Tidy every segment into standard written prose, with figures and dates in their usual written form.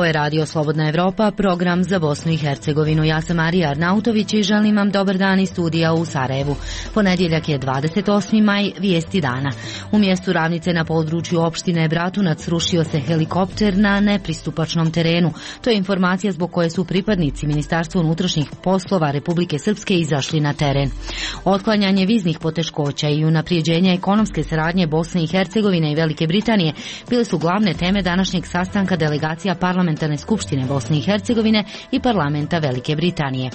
Ovo je Radio Slobodna Evropa, program za Bosnu i Hercegovinu. Ja sam Marija Arnautović i želim vam dobar dan iz studija u Sarajevu. Ponedjeljak je 28. maj, vijesti dana. U mjestu Ravnice na području opštine Bratunac srušio se helikopter na nepristupačnom terenu. To je informacija zbog koje su pripadnici Ministarstva unutrašnjih poslova Republike Srpske izašli na teren. Otklanjanje viznih poteškoća i unaprijeđenje ekonomske saradnje Bosne i Hercegovine i Velike Britanije bile su glavne teme današnjeg sastanka delegacija Parlamentarne skupštine Bosne i Hercegovine i Parlamenta Velike Britanije.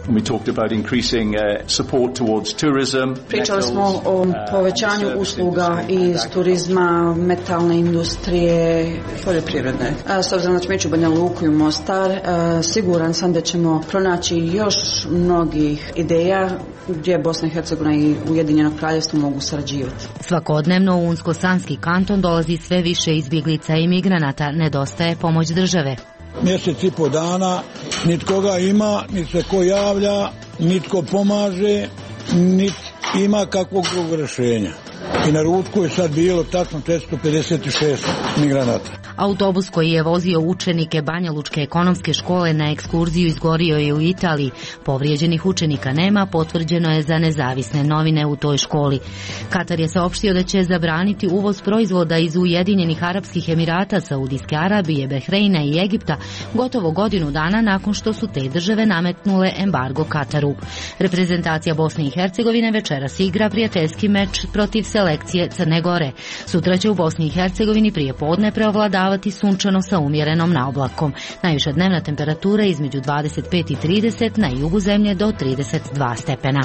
Pričali smo o povećanju usluga iz turizma, metalne industrije, poljoprivredne. S obzirom da ćemo ići u Banja Luku i Mostar, siguran sam da ćemo pronaći još mnogih ideja gdje Bosna i Hercegovina i Ujedinjeno Kraljevstvo mogu sarađivati. Svakodnevno u Unsko-Sanski kanton dolazi sve više izbjeglica i migranata, nedostaje pomoć države. Mjesec i po dana, nitko ga ima, nit se ko javlja, nitko pomaže, nit ima kakvog drugog rješenja. I na ručku je sad bilo tačno 456 migranata. Autobus koji je vozio učenike Banjalučke ekonomske škole na ekskurziju izgorio je u Italiji. Povrijeđenih učenika nema, potvrđeno je za nezavisne novine u toj školi. Katar je saopštio da će zabraniti uvoz proizvoda iz Ujedinjenih Arapskih Emirata, Saudijske Arabije, Bahreina i Egipta gotovo godinu dana nakon što su te države nametnule embargo Kataru. Reprezentacija Bosne i Hercegovine večeras igra prijateljski meč protiv selekcije Crne Gore. Sutra će u Bosni i Hercegovini prije podne preovladavati sunčano sa umjerenom naoblakom. Najviša dnevna temperatura između 25 i 30, na jugu zemlje do 32 stepena.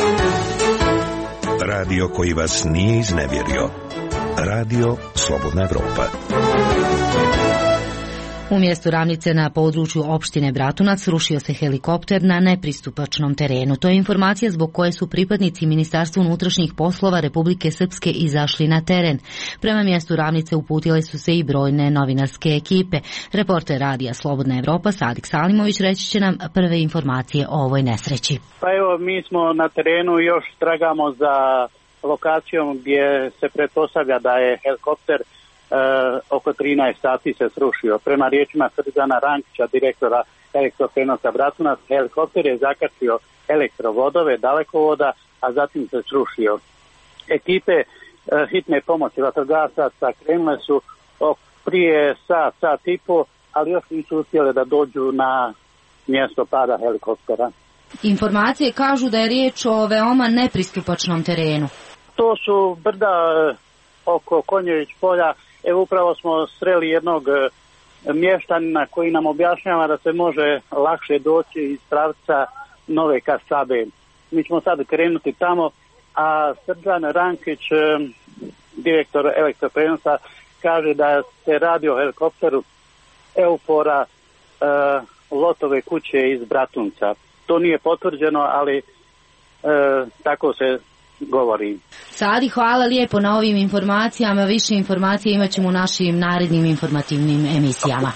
Radio koji vas nije iznevjerio. Radio Slobodna Evropa. U mjestu Ravnice na području opštine Bratunac srušio se helikopter na nepristupačnom terenu. To je informacija zbog koje su pripadnici Ministarstva unutrašnjih poslova Republike Srpske izašli na teren. Prema mjestu Ravnice uputile su se i brojne novinarske ekipe. Reporter Radija Slobodna Evropa Sadik Salimović reći će nam prve informacije o ovoj nesreći. Pa evo, mi smo na terenu, još tragamo za lokacijom gdje se pretpostavlja da je helikopter oko 13 sati se srušio. Prema riječima Srđana Rankića, direktora elektroprenosa Bratunac, helikopter je zakačio elektrovodove, dalekovoda, a zatim se srušio. Ekipe hitne pomoći vatrogasaca krenule su prije sat i po, ali još nisu uspjele da dođu na mjesto pada helikoptera. Informacije kažu da je riječ o veoma nepristupačnom terenu. To su brda oko Konjević polja. Evo, upravo smo sreli jednog mještanina koji nam objašnjava da se može lakše doći iz pravca Nove Kasabe. Mi ćemo sad krenuti tamo, a Srđan Rankić, direktor elektroprenosa, kaže da se radi o helikopteru Eufora Lotove kuće iz Bratunca. To nije potvrđeno, ali tako se govori. Sadi, hvala lijepo na ovim informacijama. Više informacije imat ćemo u našim narednim informativnim emisijama.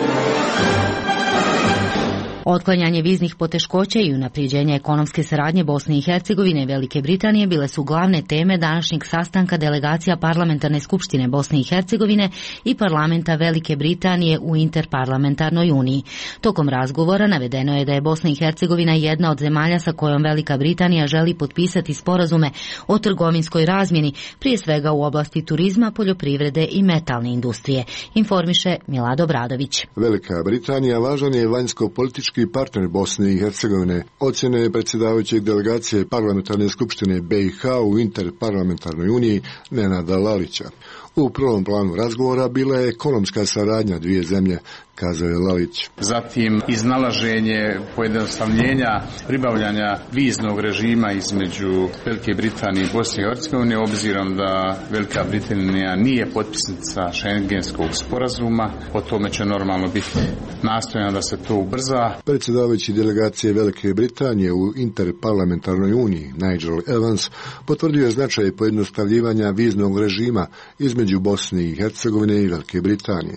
Otklanjanje viznih poteškoća i unaprijeđenje ekonomske saradnje Bosne i Hercegovine i Velike Britanije bile su glavne teme današnjeg sastanka delegacija Parlamentarne skupštine Bosne i Hercegovine i Parlamenta Velike Britanije u Interparlamentarnoj uniji. Tokom razgovora navedeno je da je Bosna i Hercegovina jedna od zemalja sa kojom Velika Britanija želi potpisati sporazume o trgovinskoj razmjeni, prije svega u oblasti turizma, poljoprivrede i metalne industrije, informiše Milado Bradović. Velika Britanija važan je vanjsko-politički partner Bosne i Hercegovine, ocjene predsjedavajućeg delegacije Parlamentarne skupštine BiH u Interparlamentarnoj uniji Nenada Lalića. U prvom planu razgovora bila je ekonomska saradnja dvije zemlje, kazao je Lalić. Zatim iznalaženje pojednostavljenja pribavljanja viznog režima između Velike Britanije i Bosne i Hercegovine, obzirom da Velika Britanija nije potpisnica Schengenskog sporazuma. O tome će normalno biti nastojano da se to ubrza. Predsjedavajući delegacije Velike Britanije u Interparlamentarnoj uniji Nigel Evans potvrdio je značaj pojednostavljivanja viznog režima između između Bosne i Hercegovine i Velike Britanije.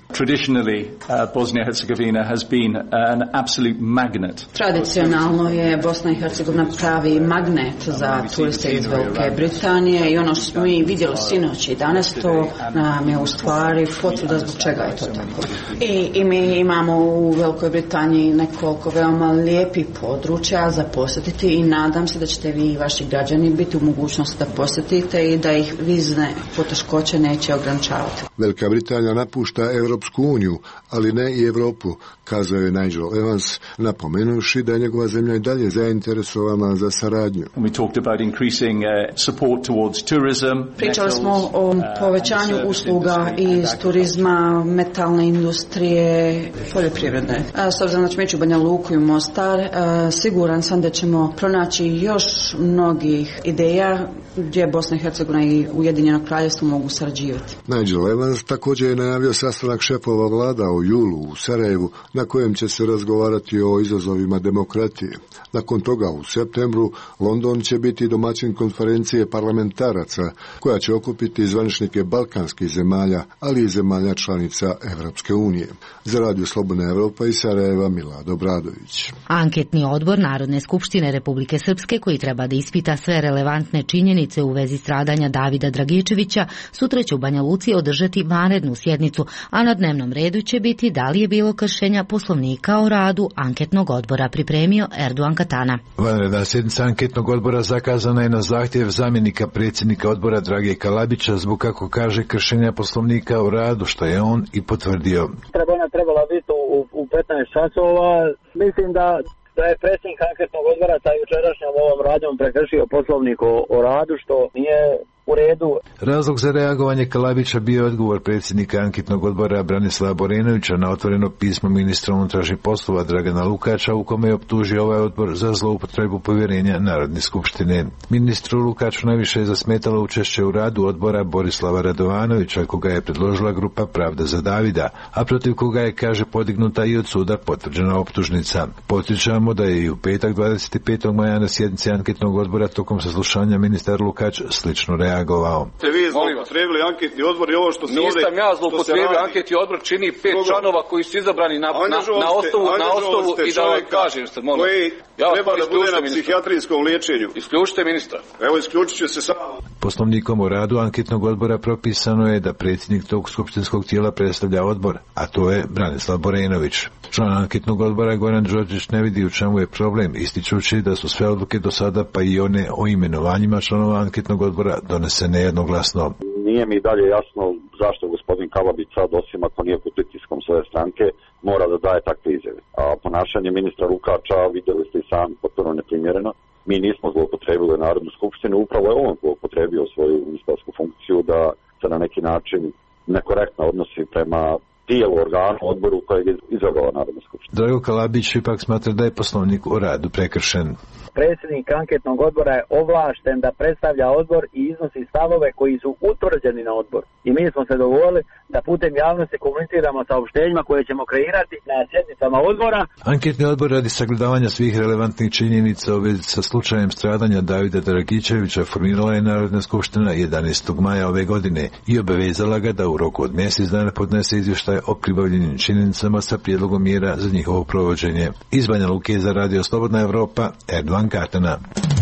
Tradicionalno je Bosna i Hercegovina pravi magnet za turiste iz Velike Britanije i ono što smo mi vidjeli sinoć i danas, to nam je u stvari potvrda zbog čega je to tako. I mi imamo u Velikoj Britaniji nekoliko veoma lijepih područja za posjetiti i nadam se da ćete vi i vaši građani biti u mogućnosti da posjetite i da ih vizne poteškoće neće ograničavati. Velika Britanija napušta Europsku uniju, ali ne i Europu, kazao je Nigel Evans, napomenuši da je njegova zemlja i dalje zainteresovana za saradnju. Pričali smo o povećanju usluga iz turizma, metalne industrije, poljoprivrede. S obzirom da ćemo ići u Banja Luku i Mostar, siguran sam da ćemo pronaći još mnogih ideja gdje Bosna i Hercegovina i Ujedinjeno Kraljevstvo mogu sarađivati. Nigel Evans također je najavio sastanak šefova vlada u julu u Sarajevu, na kojem će se razgovarati o izazovima demokratije. Nakon toga u septembru London će biti domaćin konferencije parlamentaraca koja će okupiti zvaničnike balkanskih zemalja, ali i zemalja članica Evropske unije. Za Radio Slobodna Evropa iz Sarajeva, Milad Obradović. Anketni odbor Narodne skupštine Republike Srpske, koji treba da ispita sve relevantne činjenice u vezi stradanja Davida Dragičevića, sutra će u Banja Luci održati vanrednu sjednicu, a na dnevnom redu će biti da li je bilo kršenja Poslovnika o radu anketnog odbora, pripremio Erduan Katana. Vanredna sjednica anketnog odbora zakazana je na zahtjev zamjenika predsjednika odbora Drage Kalabića zbog, kako kaže, kršenja Poslovnika o radu, što je on i potvrdio. Ona trebala biti u 15 časova. Mislim da je predsjednik anketnog odbora sa jučerašnjom ovom radnjom prekršio Poslovnik o radu, što nije u redu. Razlog za reagovanje Kalabića bio je odgovor predsjednika anketnog odbora Branislava Borenovića na otvoreno pismo ministra unutrašnjih poslova Dragana Lukača, u kome je optužio ovaj odbor za zloupotrebu povjerenja Narodne skupštine. Ministru Lukaču najviše je zasmetalo učešće u radu odbora Borislava Radovanovića, koga je predložila grupa Pravda za Davida, a protiv koga je, kaže, podignuta i od suda potvrđena optužnica. Podsjećamo da je i u petak 25. maja na sjednici anketnog odbora tokom saslušanja ministar Lukač slično reagovao. Ste vi zloupotrebili anketni odbor i ovo što se ovdje... Nisam ja zloupotrebili, anketni odbor čini 5 članova koji su izabrani na osnovu i da vam kažem se, molim. Koji treba da bude na psihijatrijskom liječenju. Isključite ministra. Evo, isključit ću se sam. Poslovnikom o radu anketnog odbora propisano je da predsjednik tog skupštinskog tijela predstavlja odbor, a to je Branislav Borenović. Član anketnog odbora Goran Đorđević ne vidi u čemu je problem, ističući da su sve odluke do sada, pa i one o imenovanjima članova anketnog odbora, donesene jednoglasno. Nije mi dalje jasno zašto gospodin Kalabić sad, osim ako nije pod pritiskom svoje stranke, mora da daje takve izjave. A ponašanje ministra Lukača, vidjeli ste i sami, potpuno neprimjereno. Mi nismo zloupotrebili Narodnu skupštinu, upravo je on zloupotrebio svoju ministarsku funkciju da se na neki način nekorektno odnosi prema tijelu, organu, odboru kojeg je izabrala Narodna skupština. Drago Kalabić ipak smatra da je Poslovnik o radu prekršen. Predsjednik anketnog odbora je ovlašten da predstavlja odbor i iznosi stavove koji su utvrđeni na odbor. I mi smo se dogovorili da putem javnosti komuniciramo saopštenjima koje ćemo kreirati na sjednicama odbora. Anketni odbor radi sagledavanja svih relevantnih činjenica u vezi sa slučajem stradanja Davida Dragičevića formirala je Narodna skupština 11. maja ove godine i obavezala ga da u roku od mjesec dana podnese izvještaj o pribavljenim činjenicama sa prijedlogom mjera za njihovo provođenje. Iz Banja Luke za Radio Slobodna Evropa, Erduan Katana.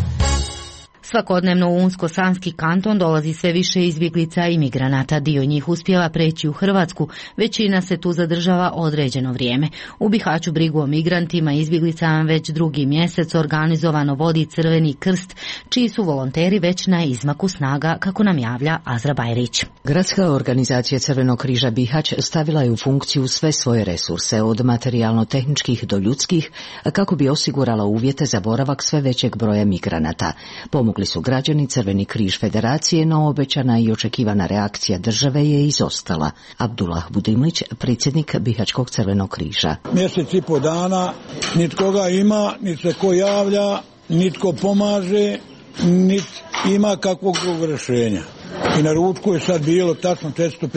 Svakodnevno u Unsko-Sanski kanton dolazi sve više izbjeglica i migranata. Dio njih uspijeva preći u Hrvatsku, većina se tu zadržava određeno vrijeme. U Bihaću brigu o migrantima i izbjeglicama već drugi mjesec organizovano vodi Crveni krst, čiji su volonteri već na izmaku snaga, kako nam javlja Azra Bajrić. Gradska organizacija Crvenog križa Bihać stavila je u funkciju sve svoje resurse, od materijalno-tehničkih do ljudskih, kako bi osigurala uvjete za boravak sve većeg broja migranata. Pomogli su građani, Crveni križ Federacije, no obećana i očekivana reakcija države je izostala. Abdullah Budimlić, predsjednik Bihaćkog Crvenog križa. Mjesec i po dana, nitko ga ima, nit se ko javlja, nitko pomaže, nit ima kakvog drugog rješenja. I na ručku je sad bilo tačno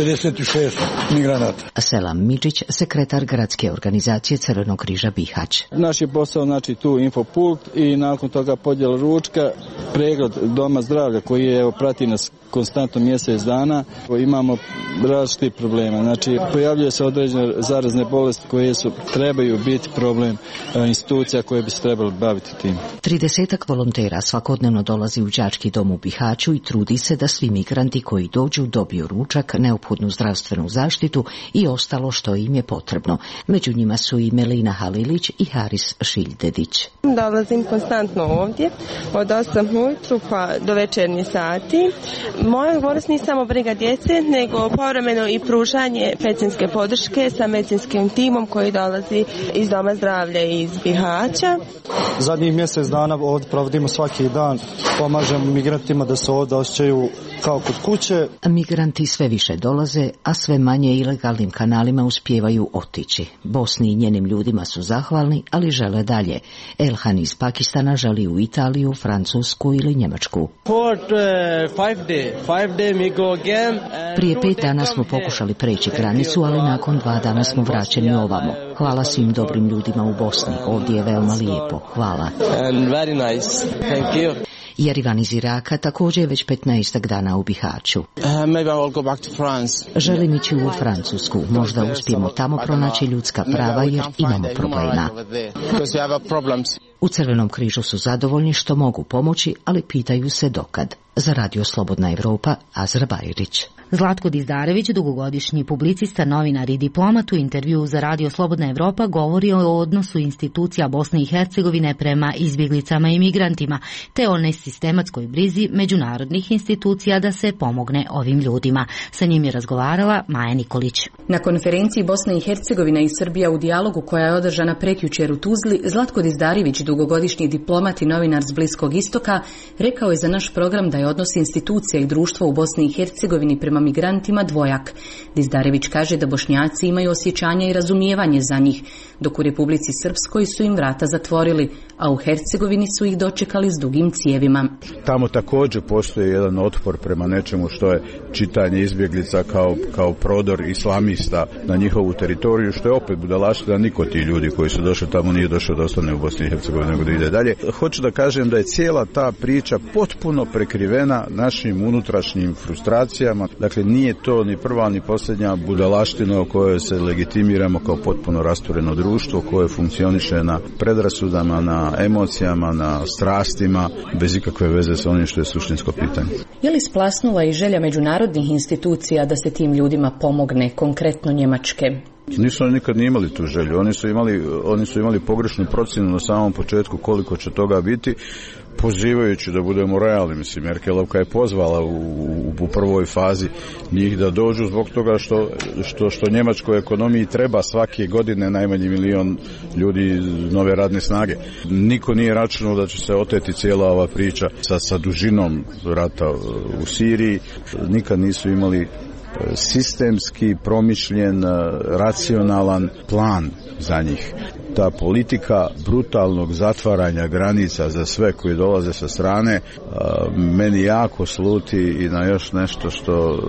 456 migranata. Selam Midžić, sekretar gradske organizacije Crvenog križa Bihać. Naš je posao, znači, tu infopult i nakon toga podjela ručka pregled doma zdravlja koji je, prati nas konstantno mjesec dana. Imamo različitih problema. Znači, pojavljuje se određene zarazne bolesti koje trebaju biti problem institucija koje bi se trebali baviti tim. 30-ak volontera svakodnevno dolazi u đački dom u Bihaću i trudi se da svi migranti koji dođu dobiju ručak, neophodnu zdravstvenu zaštitu i ostalo što im je potrebno. Među njima su i Melina Halilić i Haris Šiljdedić. Dolazim konstantno ovdje od 8 ujutru pa do večernjih sati. Moja odgovornost nije samo briga djece, nego povremeno i pružanje medicinske podrške sa medicinskim timom koji dolazi iz Doma zdravlja iz Bihaća. Zadnjih mjesec dana ovdje provodimo svaki dan, pomažemo migrantima da se ovdje osjećaju kao kod kuće. Migranti sve više dolaze, a sve manje ilegalnim kanalima uspijevaju otići. Bosni i njenim ljudima su zahvalni, ali žele dalje. Elhan iz Pakistana želi u Italiju, Francusku ili Njemačku. Prije 5 dana smo pokušali preći granicu, ali nakon 2 dana smo vraćeni ovamo. Hvala svim dobrim ljudima u Bosni. Ovdje je veoma lijepo. Hvala. Jerivan iz Iraka također je već 15 dana u Bihaću. Želim ići u Francusku. Možda uspijemo tamo pronaći ljudska prava jer imamo problema. U Crvenom križu su zadovoljni što mogu pomoći, ali pitaju se dokad. Za Radio Slobodna Evropa, Azra Bajrić. Zlatko Dizdarević, dugogodišnji publicista, novinar i diplomat, u intervjuu za Radio Slobodna Evropa govorio o odnosu institucija Bosne i Hercegovine prema izbjeglicama i migrantima, te o nesistematskoj brizi međunarodnih institucija da se pomogne ovim ljudima. Sa njim je razgovarala Maja Nikolić. Na konferenciji Bosna i Hercegovina i Srbija u dijalogu koja je održana prekjučer u Tuzli, Zlatko Dizdarević, dugogodišnji diplomat i novinar s Bliskog istoka, rekao je za naš program da je odnos institucija i društva u Bosni i Hercegovini prema migrantima dvojak. Dizdarević kaže da Bošnjaci imaju osjećanje i razumijevanje za njih, dok u Republici Srpskoj su im vrata zatvorili, a u Hercegovini su ih dočekali s dugim cijevima. Tamo također postoji jedan otpor prema nečemu što je čitanje izbjeglica kao prodor islamista na njihovu teritoriju, što je opet budalaština. Niko ti ljudi koji su došli tamo nije došao da ostane u Bosni i Hercegovini, nego da ide dalje. Hoću da kažem da je cijela ta priča potpuno prekrivena našim unutrašnjim frustracijama. Dakle, nije to ni prva ni posljednja budalaština o kojoj se legitimiramo kao potpuno rastureno društvo koje funkcioniše na predrasudama, na emocijama, na strastima, bez ikakve veze sa onim što je suštinsko pitanje. Je li splasnula i želja međunarodnih institucija da se tim ljudima pomogne, konkretno Njemačke? Nisu oni nikad nije imali tu želju. Oni su imali pogrešnu procjenu na samom početku koliko će toga biti, pozivajući da budemo realni. Mislim, Merkelovka je pozvala u prvoj fazi njih da dođu zbog toga što Njemačkoj ekonomiji treba svake godine najmanje 1 milion ljudi nove radne snage. Niko nije računao da će se oteti cijela ova priča sa dužinom rata u Siriji. Nikad nisu imali sistemski promišljen, racionalan plan za njih. Ta politika brutalnog zatvaranja granica za sve koji dolaze sa strane meni jako sluti i na još nešto što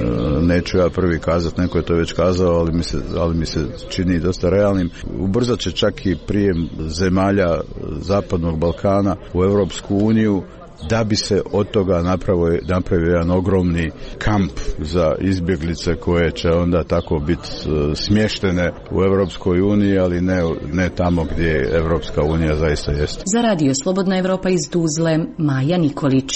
neću ja prvi kazati, neko je to već kazao, ali mi se čini dosta realnim. Ubrzat će čak i prijem zemalja Zapadnog Balkana u Europsku uniju, da bi se od toga napravio jedan ogromni kamp za izbjeglice koje će onda tako biti smještene u Europskoj uniji, ali ne tamo gdje Europska unija zaista jeste. Za Radio Slobodna Evropa iz Tuzle, Maja Nikolić.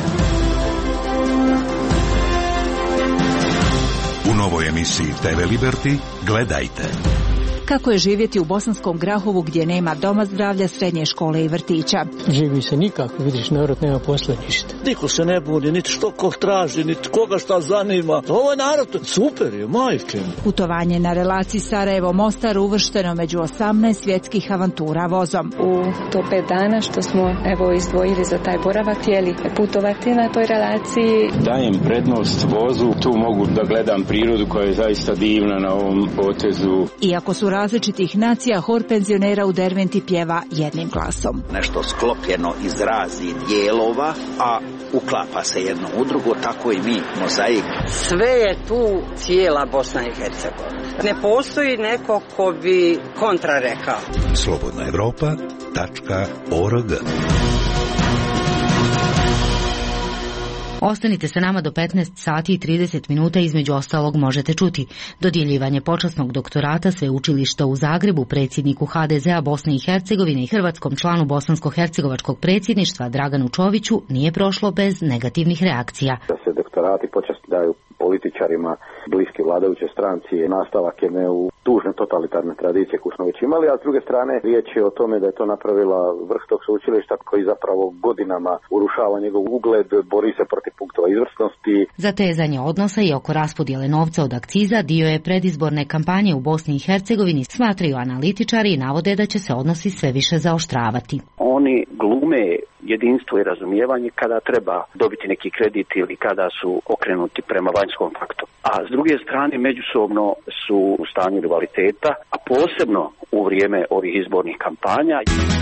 U novoj emisiji TV Liberty gledajte. Kako je živjeti u Bosanskom Grahovu gdje nema doma zdravlja, srednje škole i vrtića? Živi se nikako, vidiš, narod nema posla ništa. Niko se ne budi, niti što ko traži, niti koga šta zanima. Ovo je narod, super je, majke. Putovanje na relaciji Sarajevo-Mostar uvršteno među 18 svjetskih avantura vozom. U to 5 dana što smo izdvojili za taj boravak, htjeli putovati na toj relaciji. Dajem prednost vozu, tu mogu da gledam prirodu koja je zaista divna na ovom potezu. Iako su različitih nacija, hor penzionera u Derventi pjeva jednim glasom. Nešto sklopljeno iz raznih dijelova, a uklapa se jedno u drugo, tako i mi, mozaik. Sve je tu cijela Bosna i Hercegovina. Ne postoji neko ko bi kontra rekao. Slobodna Evropa.org Ostanite sa nama do 15 sati i 30 minuta, između ostalog možete čuti dodjeljivanje počasnog doktorata Sveučilišta u Zagrebu predsjedniku HDZ-a Bosne i Hercegovine i hrvatskom članu bosansko-hercegovačkog predsjedništva Draganu Čoviću nije prošlo bez negativnih reakcija. Da se doktorati počasti daju političarima bliski vladajuće stranci je nastavak jedne u tužne totalitarne tradicije koju smo već imali, a s druge strane riječ je o tome da je to napravila vrh tog sveučilišta koji zapravo godinama urušava njegov ugled, bori se protiv punktova izvrsnosti. Zatezanje odnosa i oko raspodjele novca od akciza dio je predizborne kampanje u Bosni i Hercegovini, smatraju analitičari i navode da će se odnosi sve više zaoštravati. Oni glume jedinstvo i razumijevanje kada treba dobiti neki kredit ili kada su okrenuti prema vanjskom faktoru. A s druge strane međusobno su u stanju rivaliteta, a posebno u vrijeme ovih izbornih kampanja.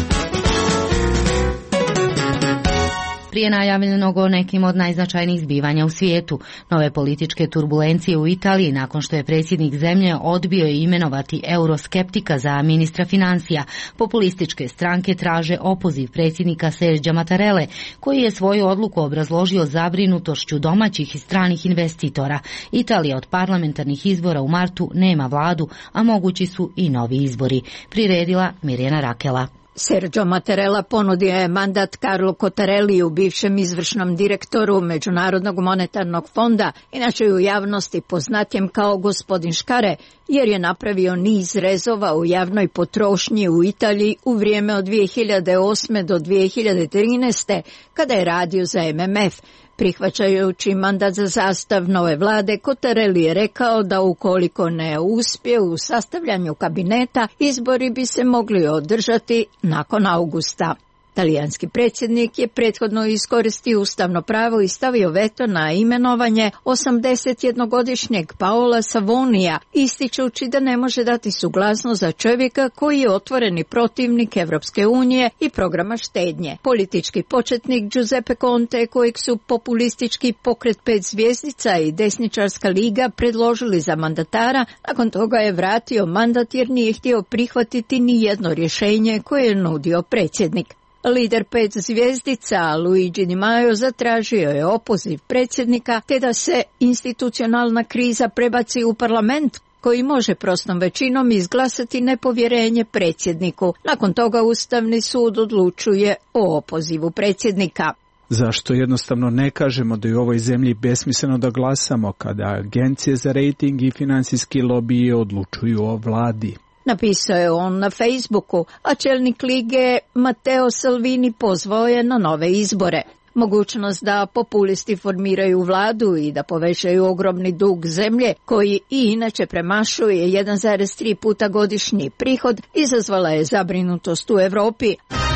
Prije najavljenog o nekim od najznačajnijih zbivanja u svijetu, nove političke turbulencije u Italiji nakon što je predsjednik zemlje odbio je imenovati euroskeptika za ministra financija. Populističke stranke traže opoziv predsjednika Sergija Mattarelle, koji je svoju odluku obrazložio zabrinutošću domaćih i stranih investitora. Italija od parlamentarnih izbora u martu nema vladu, a mogući su i novi izbori. Priredila Mirjana Rakela. Sergio Mattarella ponudio je mandat Carlo Cottarelliju, bivšem izvršnom direktoru Međunarodnog monetarnog fonda, inače u javnosti poznatjem kao gospodin Škare, jer je napravio niz rezova u javnoj potrošnji u Italiji u vrijeme od 2008. do 2013. kada je radio za MMF. Prihvaćajući mandat za sastav nove vlade, Cottarelli je rekao da ukoliko ne uspije u sastavljanju kabineta, izbori bi se mogli održati nakon augusta. Talijanski predsjednik je prethodno iskoristio ustavno pravo i stavio veto na imenovanje 81-godišnjeg Paola Savonija, ističući da ne može dati suglasnost za čovjeka koji je otvoreni protivnik Evropske unije i programa štednje. Politički početnik Giuseppe Conte, kojeg su populistički pokret 5 zvjezdica i desničarska liga predložili za mandatara, nakon toga je vratio mandat jer nije htio prihvatiti ni jedno rješenje koje je nudio predsjednik. Lider 5 zvjezdica Luigi Di Maio zatražio je opoziv predsjednika te da se institucionalna kriza prebaci u parlament koji može prostom većinom izglasati nepovjerenje predsjedniku. Nakon toga Ustavni sud odlučuje o opozivu predsjednika. Zašto jednostavno ne kažemo da je u ovoj zemlji besmisleno da glasamo kada agencije za rejting i financijski lobiji odlučuju o vladi? Napisao je on na Facebooku, a čelnik lige Matteo Salvini pozvao je na nove izbore. Mogućnost da populisti formiraju vladu i da povećaju ogromni dug zemlje, koji i inače premašuje 1,3 puta godišnji prihod, izazvala je zabrinutost u Europi.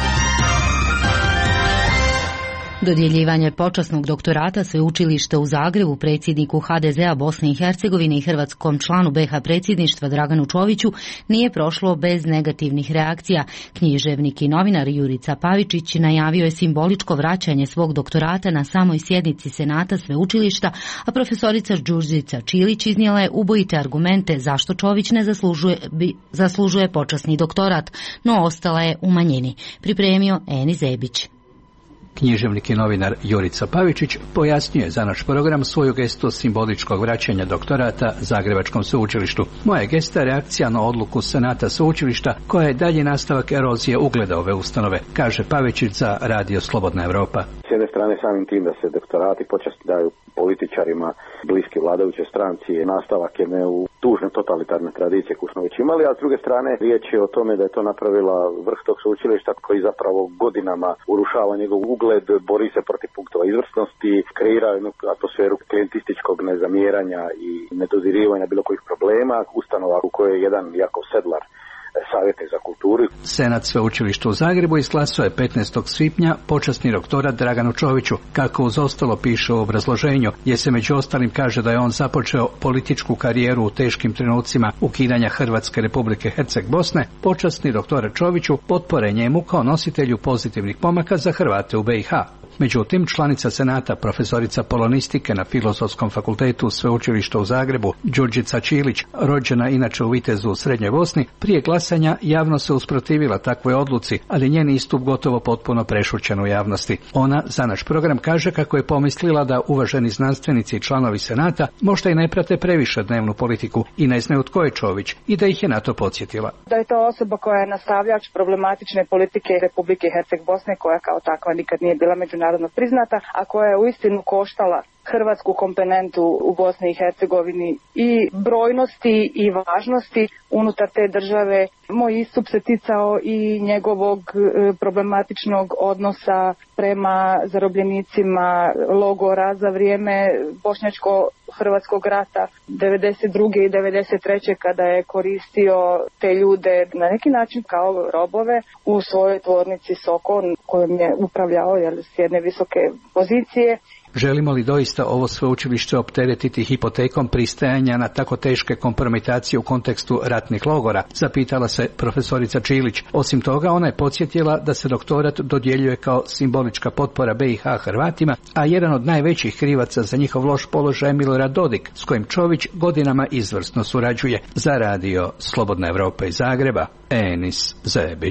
Dodjeljivanje počasnog doktorata Sveučilišta u Zagrebu predsjedniku HDZ-a Bosne i Hercegovine i hrvatskom članu BiH predsjedništva Draganu Čoviću nije prošlo bez negativnih reakcija. Književnik i novinar Jurica Pavičić najavio je simboličko vraćanje svog doktorata na samoj sjednici Senata Sveučilišta, a profesorica Đurđica Čilić iznijela je ubojite argumente zašto Čović ne zaslužuje počasni doktorat, no ostala je u manjini. Pripremio Eni Zebić. Književnik i novinar Jurica Pavičić pojasnjuje za naš program svoju gestu simboličkog vraćanja doktorata Zagrebačkom sveučilištu. Moja gesta je reakcija na odluku Senata sveučilišta koja je dalji nastavak erozije ugleda ove ustanove, kaže Pavičić za Radio Slobodna Evropa. S jedne strane samim tim da se doktorati počasti daju političarima bliski vladajuće stranci je nastavak jedne u tužne totalitarne tradicije koju smo već imali, a s druge strane riječ je o tome da je to napravila vrh tog sveučilišta koji zapravo godinama urušava njegov ugled, bori se protiv punktova izvrsnosti, kreira jednu atmosferu klijentističkog nezamjeranja i nedodirivanja bilo kojih problema, ustanova u kojoj je jedan Jakov Sedlar savjetnik za kulturu. Senat sveučilišta u Zagrebu izglasao je 15. svibnja počasni doktorat Draganu Čoviću, kako uz ostalo piše u obrazloženju, gdje se među ostalim kaže da je on započeo političku karijeru u teškim trenucima ukidanja Hrvatske Republike Herceg-Bosne. Počasni doktorat Čoviću potpore njemu kao nositelju pozitivnih pomaka za Hrvate u BiH. Međutim, članica Senata, profesorica polonistike na Filozofskom fakultetu Sveučilišta u Zagrebu, Đurđica Čilić, rođena inače u Vitezu u Srednjoj Bosni, prije glasanja glasanja javno se usprotivila takvoj odluci, ali njen istup gotovo potpuno prešućen u javnosti. Ona za naš program kaže kako je pomislila da uvaženi znanstvenici i članovi Senata možda i ne prate previše dnevnu politiku i ne znaju tko je Čović i da ih je na to podsjetila. Da je to osoba koja je nastavljač problematične politike Republike Herceg-Bosne, koja kao takva nikad nije bila međunarodno priznata, a koja je uistinu koštala hrvatsku komponentu u Bosni i Hercegovini i brojnosti i važnosti unutar te države. Moj istup se ticao i njegovog problematičnog odnosa prema zarobljenicima logora za vrijeme bošnjačko-hrvatskog rata 92. i 93. kada je koristio te ljude na neki način kao robove u svojoj tvornici Sokon kojom je upravljao s jedne visoke pozicije. Želimo li doista ovo sveučilište opteretiti hipotekom pristajanja na tako teške kompromitacije u kontekstu ratnih logora, zapitala se profesorica Čilić. Osim toga, ona je podsjetila da se doktorat dodjeljuje kao simbolička potpora BiH Hrvatima, a jedan od najvećih krivaca za njihov loš položaj je Milorad Dodik, s kojim Čović godinama izvrsno surađuje. Za radio Slobodna Evropa iz Zagreba, Enis Zebić.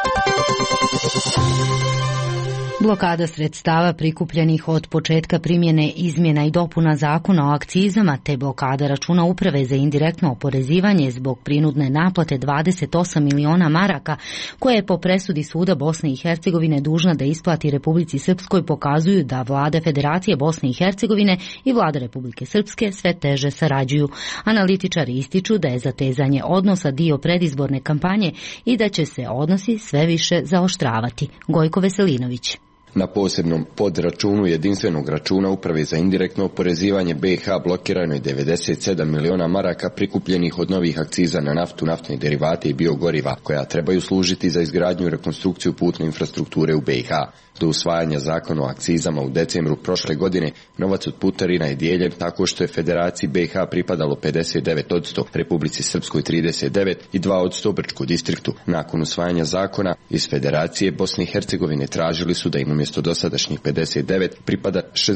Blokada sredstava prikupljenih od početka primjene izmjena i dopuna zakona o akcizama te blokada računa Uprave za indirektno oporezivanje zbog prinudne naplate 28 miliona maraka koje je po presudi Suda Bosne i Hercegovine dužna da isplati Republici Srpskoj pokazuju da vlada Federacije Bosne i Hercegovine i vlada Republike Srpske sve teže sarađuju. Analitičari ističu da je zatezanje odnosa dio predizborne kampanje i da će se odnosi sve više zaoštravati. Gojko Veselinović. Na posebnom podračunu jedinstvenog računa Uprave za indirektno oporezivanje BiH blokirano je 97 miliona maraka prikupljenih od novih akciza na naftu, naftne derivate i biogoriva, koja trebaju služiti za izgradnju i rekonstrukciju putne infrastrukture u BiH. Do usvajanja zakona o akcizama u decembru prošle godine, novac od putarina je dijeljen tako što je Federaciji BiH pripadalo 59%, Republici Srpskoj 39% i 2% Brčkom distriktu. Nakon usvajanja zakona iz Federacije Bosne i Hercegovine tražili su da im umjesto dosadašnjih 59 pripada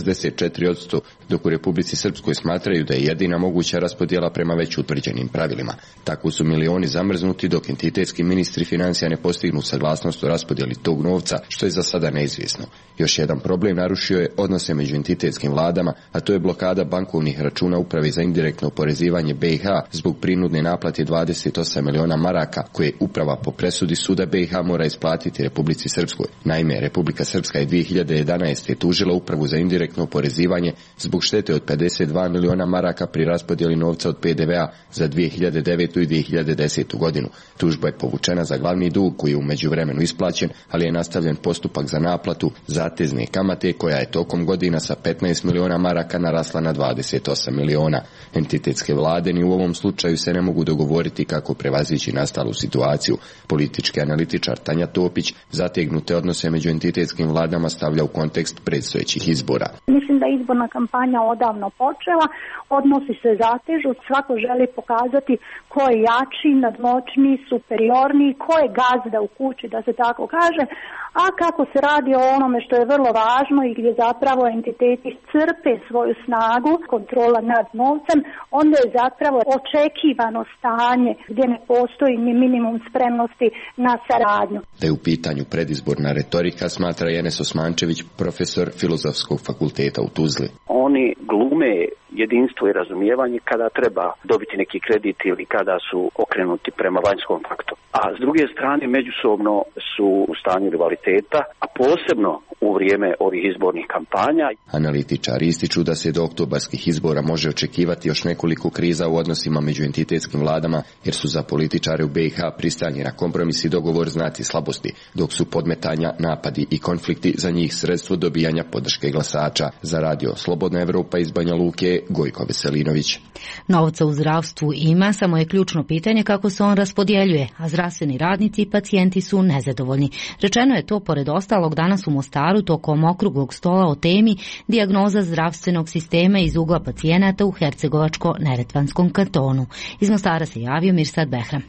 64%, dok u Republici Srpskoj smatraju da je jedina moguća raspodjela prema već utvrđenim pravilima. Tako su milioni zamrznuti dok entitetski ministri financija ne postignu saglasnost o raspodjeli tog novca, što je za sada neizvjesno. Još jedan problem narušio je odnose među entitetskim vladama, a to je blokada bankovnih računa Uprave za indirektno oporezivanje BiH zbog prinudne naplate 28 miliona maraka koje uprava po presudi Suda BiH mora isplatiti Republici Srpskoj. Naime, Republika Srpska je 2011. tužila Upravu za indirektno oporezivanje zbog štete od 52 miliona maraka pri raspodjeli novca od PDV-a za 2009. i 2010. godinu. Tužba je povučena za glavni dug koji je u međuvremenu isplaćen, ali je nastavljen postupak za naplatu zatezne kamate koja je tokom godina sa 15 miliona maraka narasla na 28 miliona. Entitetske vlade ni u ovom slučaju se ne mogu dogovoriti kako prevazići nastalu situaciju. Politički analitičar Tanja Topić zategnute odnose među entitetskim vladama stavlja u kontekst predstojećih izbora. Mislim da je izborna kampanja odavno počela, odnosi se zatežu, svako želi pokazati ko je jači, nadmoćniji, superiorniji, ko je gazda u kući, da se tako kaže, a kako se radi o onome što je vrlo važno i gdje zapravo entiteti crpe svoju snagu, kontrola nad novcem, onda je zapravo očekivano stanje gdje ne postoji ni minimum spremnosti na saradnju. Da je u pitanju predizborna retorika, smatra Enes Osmančević, profesor Filozofskog fakulteta u Tuzli. Oni glume jedinstvo i razumijevanje kada treba dobiti neki kredit ili kada su okrenuti prema vanjskom faktu. A s druge strane međusobno su u stanju rivaliteta, a posebno u vrijeme ovih izbornih kampanja. Analitičari ističu da se do oktobarskih izbora može očekivati još nekoliko kriza u odnosima među entitetskim vladama, jer su za političare u BiH pristanje na kompromis i dogovor znaci slabosti, dok su podmetanja, napadi i konflikti za njih sredstvo dobijanja podrške glasača. Za radio Slobodna Evropa iz Banja Luke, Gojko Veselinović. Novca u zdravstvu ima, samo je ključno pitanje kako se on raspodjeljuje, a zdravstveni radnici i pacijenti su nezadovoljni. Rečeno je to pored ostalog danas u Mostaru tokom okruglog stola o temi dijagnoza zdravstvenog sistema iz ugla pacijenata u Hercegovačko-Neretvanskom kantonu. Iz Mostara se javio Mirsad Behram.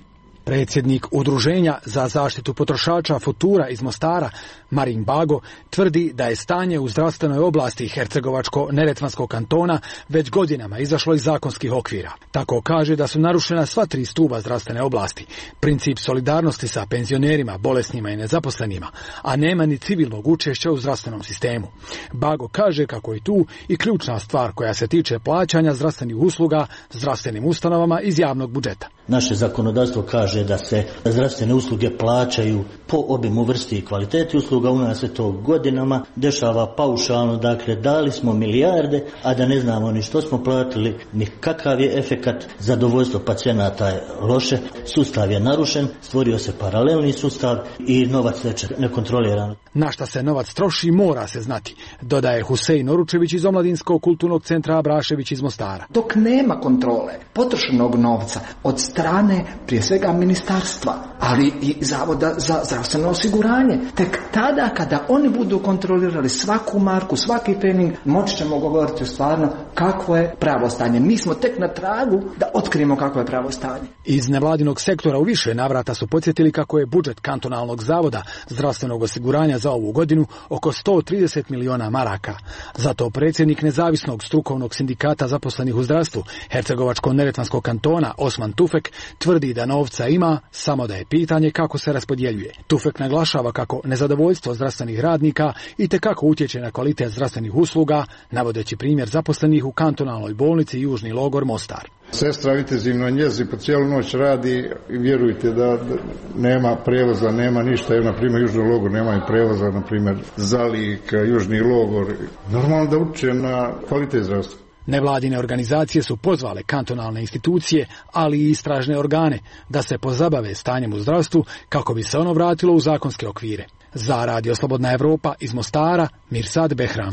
Predsjednik Udruženja za zaštitu potrošača Futura iz Mostara, Marin Bago, tvrdi da je stanje u zdravstvenoj oblasti Hercegovačko-neretvanskog kantona već godinama izašlo iz zakonskih okvira. Tako kaže da su narušena sva 3 stuba zdravstvene oblasti, princip solidarnosti sa penzionerima, bolesnima i nezaposlenima, a nema ni civilnog učešća u zdravstvenom sistemu. Bago kaže kako je tu i ključna stvar koja se tiče plaćanja zdravstvenih usluga zdravstvenim ustanovama iz javnog budžeta. Naše zakonodavstvo kaže da se zdravstvene usluge plaćaju po obimu, vrsti i kvaliteti usluga. U nas se to godinama dešava paušalno, dakle dali smo milijarde, a da ne znamo ni što smo platili, ni kakav je efekat. Zadovoljstvo pacijenata je loše, sustav je narušen, stvorio se paralelni sustav i novac teče nekontrolirano. Na šta se novac troši mora se znati, dodaje Husein Oručević iz Omladinskog kulturnog centra Abrašević iz Mostara. Dok nema kontrole potrošenog novca od strane prije svega ministarstva, ali i Zavoda za zdravstveno osiguranje, tek tada kada oni budu kontrolirali svaku marku, svaki trening, moći ćemo govoriti stvarno kakvo je pravo stanje. Mi smo tek na tragu da otkrijemo kakvo je pravo stanje. Iz nevladinog sektora u više navrata su podsjetili kako je budžet kantonalnog zavoda zdravstvenog osiguranja za ovu godinu oko 130 miliona maraka. Zato predsjednik nezavisnog strukovnog sindikata zaposlenih u zdravstvu Hercegovačko-neretvanskog kantona Osman Tufek tvrdi da novca ima, samo da je pitanje kako se raspodjeljuje. Tufek naglašava kako nezadovoljstvo zdravstvenih radnika itekako utječe na kvalitet zdravstvenih usluga, navodeći primjer zaposlenih u kantonalnoj bolnici Južni logor Mostar. Sestra u intenzivnoj njezi po cijelu noć radi i vjerujte da nema prevoza, nema ništa. Evo, na primjer, Južni logor nema i prevoza, na primjer, Zalik, Južni logor. Normalno da utječe na kvalitet zdravstva. Nevladine organizacije su pozvale kantonalne institucije, ali i istražne organe, da se pozabave stanjem u zdravstvu kako bi se ono vratilo u zakonske okvire. Za Radio Slobodna Evropa iz Mostara, Mirsad Behram.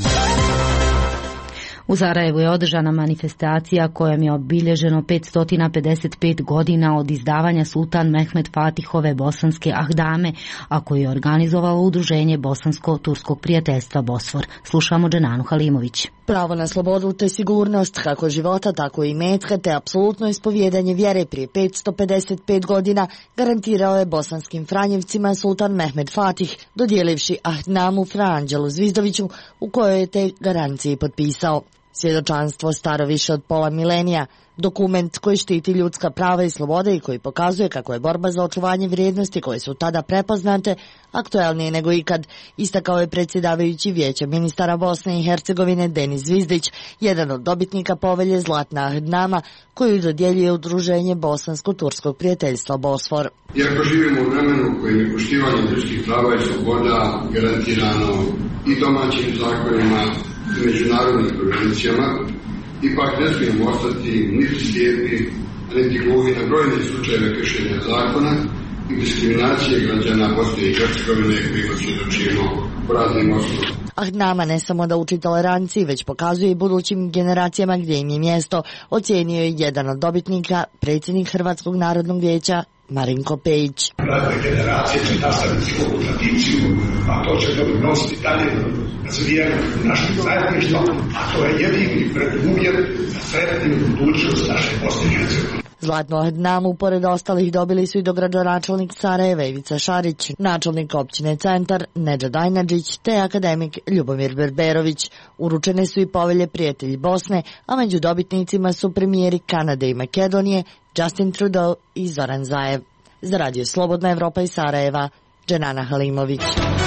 U Sarajevu je održana manifestacija kojom je obilježeno 555 godina od izdavanja Sultan Mehmed Fatihove bosanske Ahdame, a koju je organizovalo Udruženje Bosansko-Turskog prijateljstva Bosfor. Slušamo Dženanu Halimović. Pravo na slobodu te sigurnost, kako života, tako i metka, te apsolutno ispovjedanje vjere prije 555 godina garantirao je bosanskim Franjevcima Sultan Mehmed Fatih, dodijelivši Ahdnamu Fra Anđelu Zvizdoviću, u kojoj je te garancije potpisao. Svjedočanstvo staro više od pola milenija, dokument koji štiti ljudska prava i slobode i koji pokazuje kako je borba za očuvanje vrijednosti koje su tada prepoznate aktuelnije nego ikad, istakao je predsjedavajući Vijeća ministara Bosne i Hercegovine Denis Zvizdić, jedan od dobitnika povelje Zlatna Ahdnama koju dodjeljuje Udruženje Bosansko-Turskog prijateljstva Bosfor. Iako živimo u vremenu kojim je poštivanje ljudskih prava i sloboda garantirano i domaćim zakonima i međunarodnim konvencijama, ipak ne smijemo ostati niti slijepi, niti gluhi na brojne slučajeve kršenja zakona i diskriminacije građana Bosne i Hercegovine kojima svjedočimo po raznim osnovama. Ahdnama ne samo da uči toleranciji, već pokazuje i budućim generacijama gdje im je mjesto, ocijenio je jedan od dobitnika, predsjednik Hrvatskog narodnog vijeća Marinko Pejić. Mlade generacije će nastaviti ovu tradiciju, a to će doprinositi dalje razvijanju našeg zajedništva, a to je jedini preduvjet za sretnu budućnost naše Bosne i Hercegovine. Zlatnu Ahdnamu, pored ostalih, dobili su i dogradonačelnik Sarajeva Ivica Šarić, načelnik općine Centar Nedžad Dajnadžić te akademik Ljubomir Berberović. Uručene su i povelje Prijatelji Bosne, a među dobitnicima su premijeri Kanade i Makedonije Justin Trudeau i Zoran Zaev. Za Radio Slobodna Evropa iz Sarajeva, Dženana Halimović.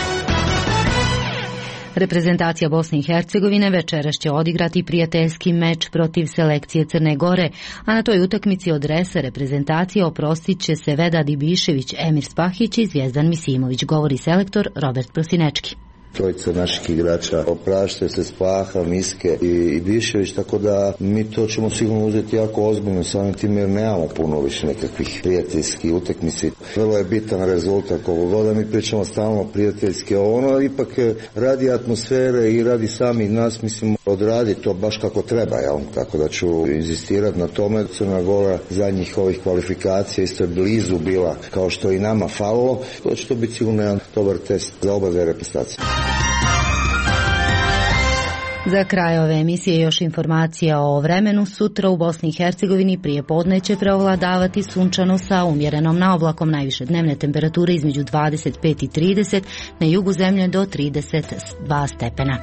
Reprezentacija Bosne i Hercegovine večeras će odigrati prijateljski meč protiv selekcije Crne Gore, a na toj utakmici od resa reprezentacije oprostit će se Vedad Ibišević, Emir Spahić i Zvijezdan Misimović, govori selektor Robert Prosinečki. Trojica naših igrača opraštaju se, Spaha, Miske i Bišević, tako da mi to ćemo sigurno uzeti jako ozbiljno samim tim jer nemamo puno više nekakvih prijateljskih utakmici. Vrlo je bitan rezultat, koliko god mi pričamo stalno prijateljski, ono ipak radi atmosfere i radi sami nas, mislim, odradi to baš kako treba, jel? Tako da ću inzistirati na tome. Crna Gora zadnjih ovih kvalifikacija isto je blizu bila, kao što i nama falilo. To će to biti sigurno jedan dobar test za oba reprezentacije. Za kraj ove emisije još informacija o vremenu. Sutra u Bosni i Hercegovini prije podne će preovladavati sunčano sa umjerenom na oblakom, najviše dnevne temperature između 25 i 30, na jugu zemlje do 32 stepena.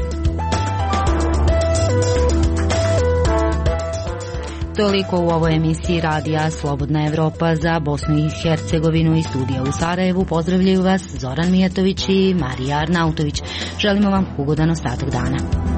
Toliko u ovoj emisiji radija Slobodna Evropa za Bosnu i Hercegovinu i studija u Sarajevu. Pozdravljaju vas Zoran Mijatović i Marija Arnautović. Želimo vam ugodan ostatak dana.